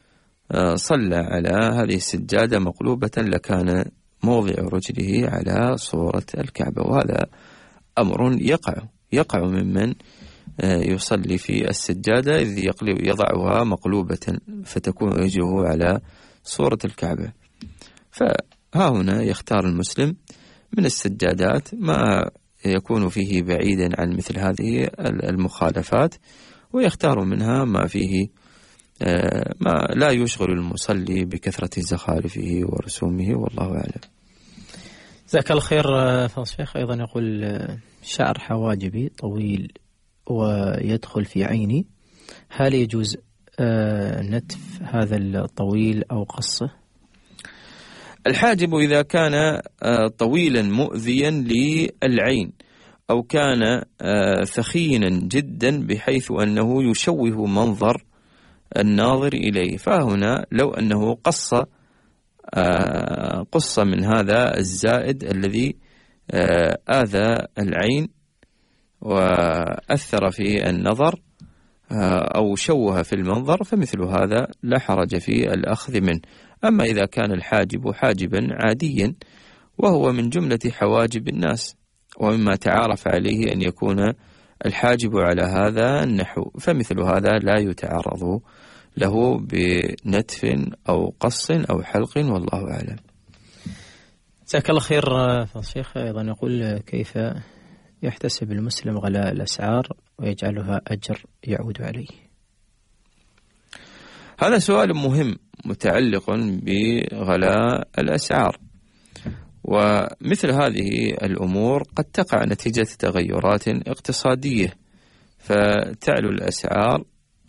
صلى على هذه السجادة مقلوبة لكان موضع رجله على صورة الكعبة، وهذا أمر يقع ممن يصلي في السجادة إذ يضعها مقلوبة فتكون رجله على صورة الكعبة. فها هنا يختار المسلم من السجادات ما يكون فيه بعيدا عن مثل هذه المخالفات، ويختار منها ما فيه ما لا يشغل المصلي بكثرة زخارفه ورسومه، والله أعلم. جزاك الله خير فضل الشيخ. أيضا يقول شعر حواجبي طويل ويدخل في عيني، هل يجوز نتف هذا الطويل أو قصه؟ الحاجب إذا كان طويلا مؤذيا للعين أو كان ثخينا جدا بحيث أنه يشوه منظر الناظر إليه، فهنا لو أنه قص من هذا الزائد الذي آذى العين وأثر في النظر أو شوه في المنظر، فمثل هذا لا حرج في الأخذ منه. أما إذا كان الحاجب حاجبا عاديا وهو من جملة حواجب الناس ومما تعارف عليه أن يكون الحاجب على هذا النحو، فمثل هذا لا يتعرض له بنتف أو قص أو حلق، والله أعلم. جزاك الله خير فضل الشيخ. أيضا يقول كيف يحتسب المسلم غلاء الأسعار ويجعلها أجر يعود عليه؟ هذا سؤال مهم متعلق بغلاء الأسعار، ومثل هذه الأمور قد تقع نتيجة تغيرات اقتصادية فتعلو الأسعار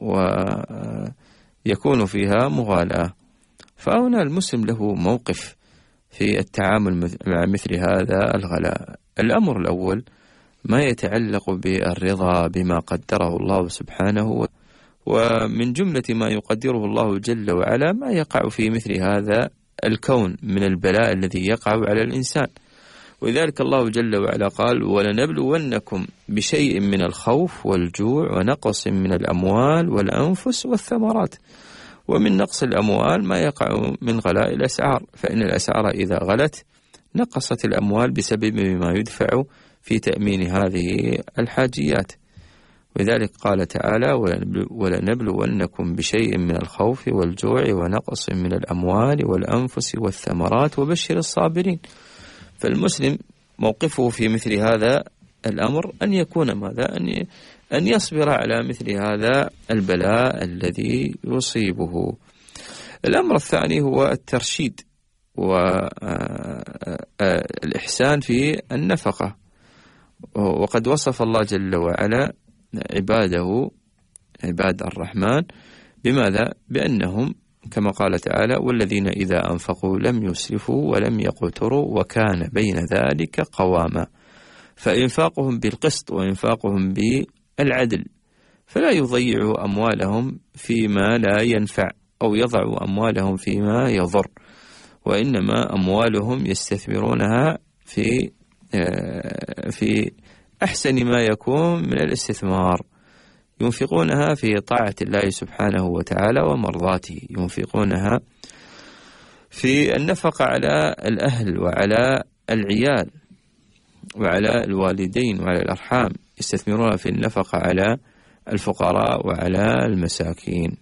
ويكون فيها مغالاة، فهنا المسلم له موقف في التعامل مع مثل هذا الغلاء. الأمر الأول ما يتعلق بالرضا بما قدره الله سبحانه، ومن جملة ما يقدره الله جل وعلا ما يقع في مثل هذا الكون من البلاء الذي يقع على الإنسان. ولذلك الله جل وعلا قال: ولنبلونكم بشيء من الخوف والجوع ونقص من الأموال والأنفس والثمرات. ومن نقص الأموال ما يقع من غلاء الأسعار، فإن الأسعار إذا غلت نقصت الأموال بسبب ما يدفع في تأمين هذه الحاجيات. ولذلك قال تعالى: ولنبلونكم بشيء من الخوف والجوع ونقص من الأموال والأنفس والثمرات وبشر الصابرين. فالمسلم موقفه في مثل هذا الأمر أن يكون ماذا؟ أن يصبر على مثل هذا البلاء الذي يصيبه. الأمر الثاني هو الترشيد والإحسان في النفقة، وقد وصف الله جل وعلا عباده عباد الرحمن بماذا؟ بأنهم كما قال تعالى: والذين إذا أنفقوا لم يسرفوا ولم يقتروا وكان بين ذلك قواما. فإنفاقهم بالقسط وإنفاقهم بالعدل، فلا يضيعوا أموالهم فيما لا ينفع أو يضعوا أموالهم فيما يضر، وإنما أموالهم يستثمرونها في أحسن ما يكون من الاستثمار، ينفقونها في طاعة الله سبحانه وتعالى ومرضاته، ينفقونها في النفقة على الأهل وعلى العيال وعلى الوالدين وعلى الأرحام، يستثمرونها في النفقة على الفقراء وعلى المساكين.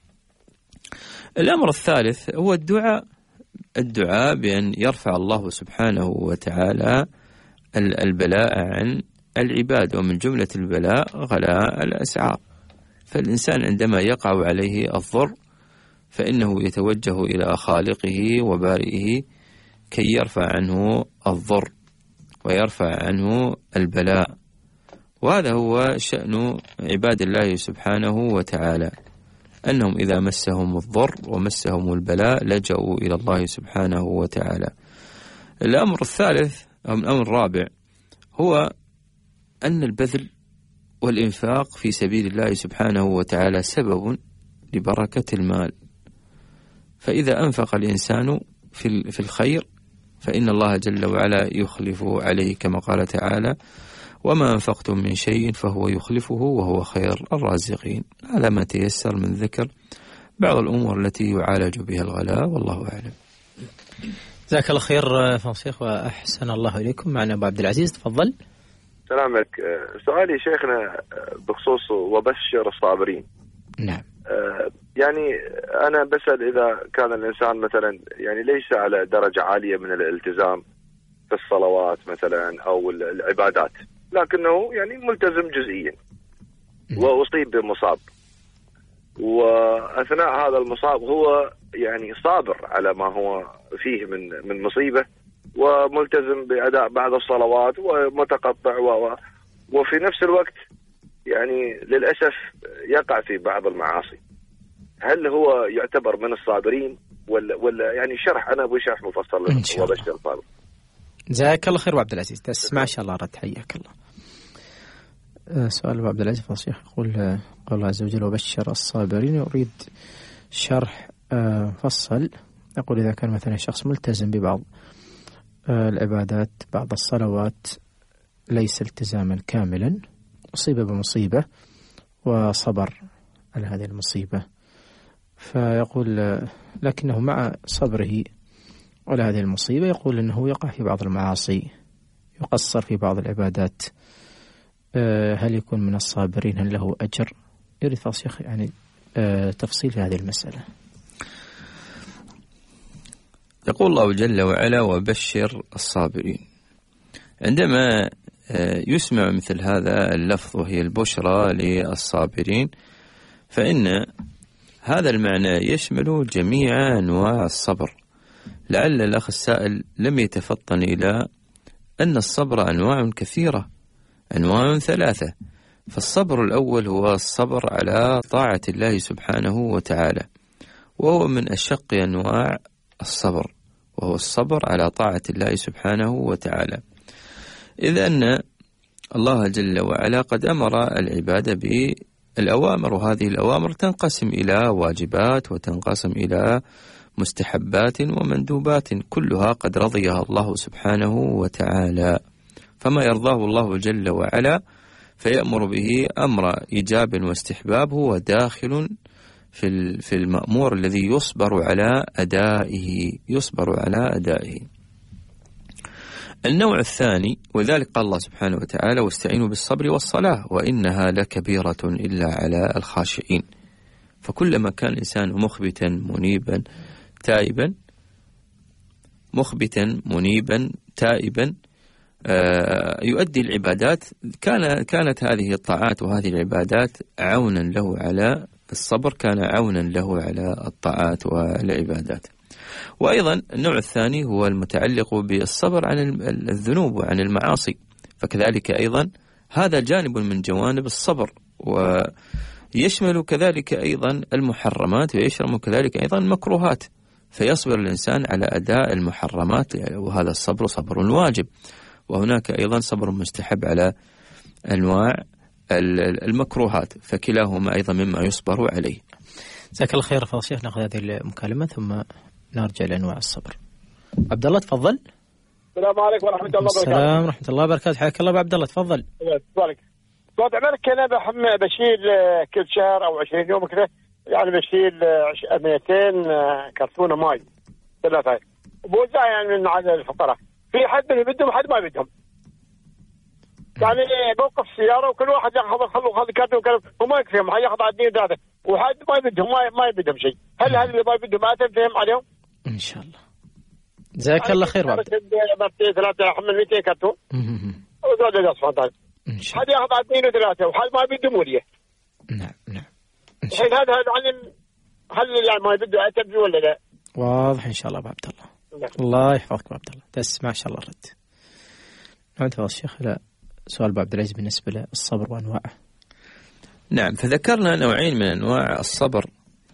الأمر الثالث هو الدعاء بأن يرفع الله سبحانه وتعالى البلاء عن العباد، ومن جملة البلاء غلاء الأسعار. فالإنسان عندما يقع عليه الضر فإنه يتوجه إلى خالقه وبارئه كي يرفع عنه الضر ويرفع عنه البلاء، وهذا هو شأن عباد الله سبحانه وتعالى، أنهم إذا مسهم الضر ومسهم البلاء لجأوا إلى الله سبحانه وتعالى. الأمر الثالث أو الأمر الرابع هو أن البذل والإنفاق في سبيل الله سبحانه وتعالى سبب لبركة المال، فإذا أنفق الإنسان في الخير فإن الله جل وعلا يخلفه عليه، كما قال تعالى: وما أنفقتم من شيء فهو يخلفه وهو خير الرازقين. على ما تيسر من ذكر بعض الأمور التي يعالج بها الغلاء، والله أعلم. جزاك الله خير فوسيخ وأحسن الله إليكم. معنا أبو عبد العزيز، تفضل. السلام عليك. سؤالي شيخنا بخصوص وبشر الصابرين. نعم. يعني أنا بسأل إذا كان الإنسان مثلا يعني ليس على درجة عالية من الالتزام في الصلوات مثلا أو العبادات، لكنه يعني ملتزم جزئيا وأصيب بمصاب، وأثناء هذا المصاب هو يعني صابر على ما هو فيه من مصيبة، وملتزم بأداء بعض الصلوات ومتقطع وفي نفس الوقت يعني للأسف يقع في بعض المعاصي. هل هو يعتبر من الصابرين ولا يعني شرح؟ أنا أبو شرح مفصل وبشر الصابر. جزاك الله خير أبو عبد العزيز، تسمع إن شاء الله رد. حياك الله. سؤال أبو عبد العزيز فصيح يقول قال الله عز وجل وبشر الصابرين، يريد شرح مفصل. يقول إذا كان مثلا شخص ملتزم ببعض العبادات، بعض الصلوات ليس التزاما كاملا، أصيب بمصيبة وصبر على هذه المصيبة، فيقول لكنه مع صبره على هذه المصيبة يقول أنه يقع في بعض المعاصي، يقصر في بعض العبادات، هل يكون من الصابرين؟ هل له أجر؟ يريد فصيح يعني تفصيل في هذه المسألة. يقول الله جل وعلا وبشر الصابرين. عندما يسمع مثل هذا اللفظ وهي البشرى للصابرين، فإن هذا المعنى يشمل جميع أنواع الصبر. لعل الأخ السائل لم يتفطن إلى أن الصبر أنواع كثيرة، أنواع 3. فالصبر الأول هو الصبر على طاعة الله سبحانه وتعالى، وهو من أشق أنواع الصبر، وهو الصبر على طاعة الله سبحانه وتعالى، إذ أن الله جل وعلا قد أمر العباد بالأوامر، وهذه الأوامر تنقسم إلى واجبات وتنقسم إلى مستحبات ومندوبات، كلها قد رضيها الله سبحانه وتعالى. فما يرضاه الله جل وعلا فيأمر به أمر إيجاب واستحباب هو داخل في المأمور الذي يصبر على أدائه. النوع الثاني، وذلك قال الله سبحانه وتعالى واستعينوا بالصبر والصلاة وإنها لكبيرة إلا على الخاشعين. فكلما كان الإنسان مخبتا منيبا تائبا يؤدي العبادات، كانت هذه الطاعات وهذه العبادات عونا له على الصبر، كان عونا له على الطاعات والعبادات. وأيضا النوع الثاني هو المتعلق بالصبر عن الذنوب وعن المعاصي، فكذلك أيضا هذا جانب من جوانب الصبر، ويشمل كذلك أيضا المحرمات، ويشمل كذلك أيضا المكروهات، فيصبر الإنسان على أداء المحرمات، وهذا الصبر صبر واجب. وهناك أيضا صبر مستحب على أنواع المكروهات، فكلاهما أيضا مما يصبر عليه. جزاك الله خير فضل الشيخ. نأخذ هذه المكالمة ثم نرجع لأنواع الصبر. عبد الله تفضل. السلام عليكم ورحمة الله وبركاته. السلام ورحمة الله وبركاته. حياك الله أبو عبد الله، تفضل. تبارك. صوت عملك أنا بشيل كل شهر أو 20 يوم كذا، يعني بشيل 200 كرتونة ماي 3 بوزع يعني من على الفقراء. في حد من بدهم وحد ما بدهم، يعني موقف سيارة وكل واحد ياخذ كرتون وما يكفيهم، ياخذ على 2 3 وحد ما بدهم ما بدهم شيء. هل اللي ما بدهم ما تنفهم عليهم؟ إن شاء الله. جزاك الله خير. بعد 3 حمل 200 كرتون وزاد الأصفاد، حد ياخذ على 2 و3 وحد ما بدهم وليه. نعم. الحين هذا يعني هل يعني ما بده أتبي ولا لا؟ واضح إن شاء الله أبو عبد الله. الله يحفظك أبو عبد الله، تسمع إن شاء الله رد. نعم تفضل الشيخ. لا سؤال أبو عبد العزيز بالنسبة للصبر وأنواعه. نعم، فذكرنا نوعين من أنواع الصبر،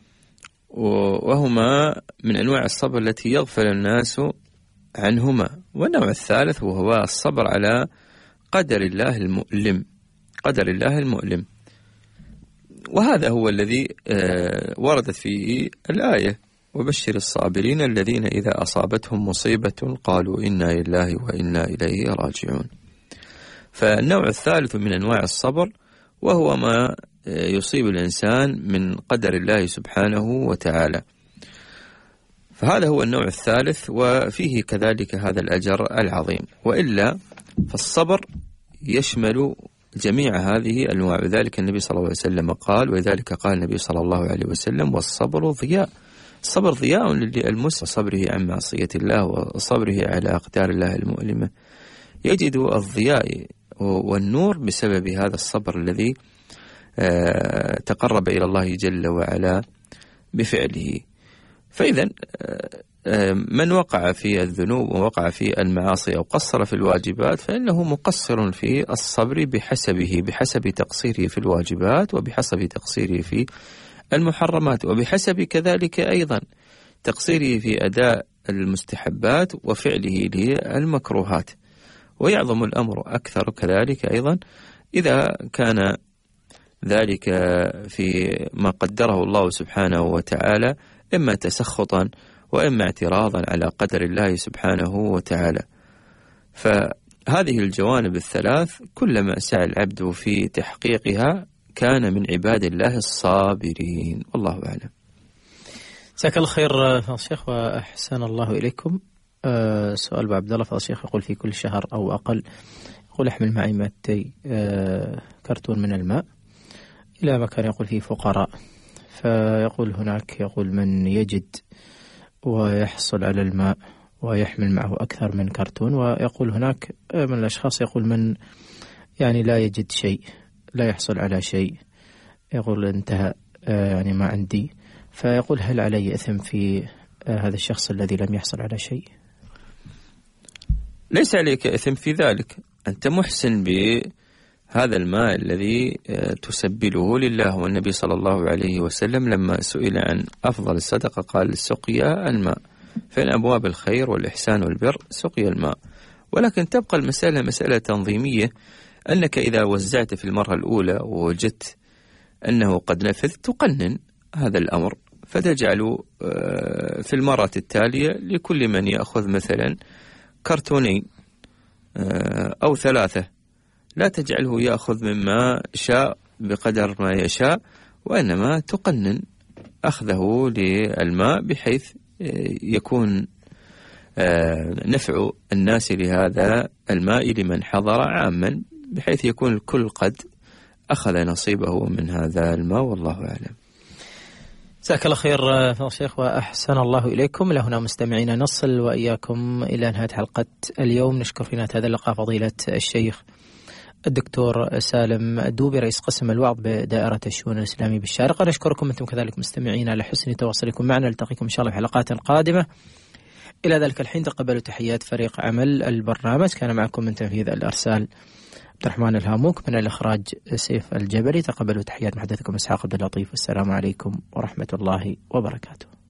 وهما من أنواع الصبر التي يغفل الناس عنهما، والنوع الثالث وهو الصبر على قدر الله المؤلم. وهذا هو الذي وردت فيه الآية وبشر الصابرين الذين إذا أصابتهم مصيبة قالوا إنا لله وإنا إليه راجعون. فالنوع الثالث من أنواع الصبر وهو ما يصيب الإنسان من قدر الله سبحانه وتعالى. فهذا هو النوع الثالث، وفيه كذلك هذا الأجر العظيم. وإلا فالصبر يشمل جميع هذه الأنواع، وذلك النبي صلى الله عليه وسلم قال، ولذلك قال النبي صلى الله عليه وسلم: والصبر ضياء. الصبر ضياء للمسلم، صبره عن معصية الله وصبره على أقدار الله المؤلمة، يجد الضياء والنور بسبب هذا الصبر الذي تقرب إلى الله جل وعلا بفعله. فإذا من وقع في الذنوب ووقع في المعاصي أو قصر في الواجبات فإنه مقصر في الصبر بحسب تقصيره في الواجبات، وبحسب تقصيره في المحرمات، وبحسب كذلك أيضا تقصيره في أداء المستحبات وفعله للمكروهات. ويعظم الأمر أكثر كذلك أيضا إذا كان ذلك في ما قدره الله سبحانه وتعالى، إما تسخطا وإما اعتراضا على قدر الله سبحانه وتعالى. فهذه الجوانب الثلاث كلما سعى العبد في تحقيقها كان من عباد الله الصابرين، والله أعلم. جزاك الله خير فضيلة الشيخ وأحسن الله إليكم. سؤال أبو عبد الله فضيلة الشيخ يقول: في كل شهر أو أقل يقول أحمل معي 200 كرتون من الماء إلى مكان يقول فيه فقراء، فيقول هناك يقول من يجد ويحصل على الماء ويحمل معه أكثر من كرتون، ويقول هناك من الأشخاص يقول من يعني لا يجد شيء، لا يحصل على شيء، يقول انتهى يعني ما عندي. فيقول هل علي إثم في هذا الشخص الذي لم يحصل على شيء؟ ليس عليك إثم في ذلك، أنت محسن بهذا الماء الذي تسبله لله. والنبي صلى الله عليه وسلم لما سئل عن أفضل الصدقة قال: سقيا الماء، فإن أبواب الخير والإحسان والبر سقيا الماء. ولكن تبقى المسألة مسألة تنظيمية، أنك إذا وزعت في المرة الأولى ووجدت أنه قد نفذ تقنن هذا الأمر، فتجعل في المرة التالية لكل من يأخذ مثلا كرتونين أو 3، لا تجعله يأخذ مما شاء بقدر ما يشاء، وإنما تقنن أخذه للماء بحيث يكون نفع الناس لهذا الماء لمن حضر عاما، بحيث يكون الكل قد أخذ نصيبه من هذا الماء، والله أعلم. جزاك الله خير فضيلة الشيخ وأحسن الله إليكم. لهنا مستمعينا نصل وإياكم إلى نهاية حلقة اليوم. نشكر في نهاية هذا اللقاء فضيلة الشيخ الدكتور سالم الدوبي رئيس قسم الوعظ بدائرة الشؤون الإسلامية بالشارقة. نشكركم أنتم كذلك مستمعينا على حسن تواصلكم معنا. نلتقيكم إن شاء الله في حلقات قادمة. إلى ذلك الحين تقبلوا تحيات فريق عمل البرنامج. كان معكم من تنفيذ الأرسال عبد الرحمن الهاموك، من الإخراج سيف الجبلي. تقبلوا تحيات محدثكم إسحاق عبد اللطيف، والسلام عليكم ورحمة الله وبركاته.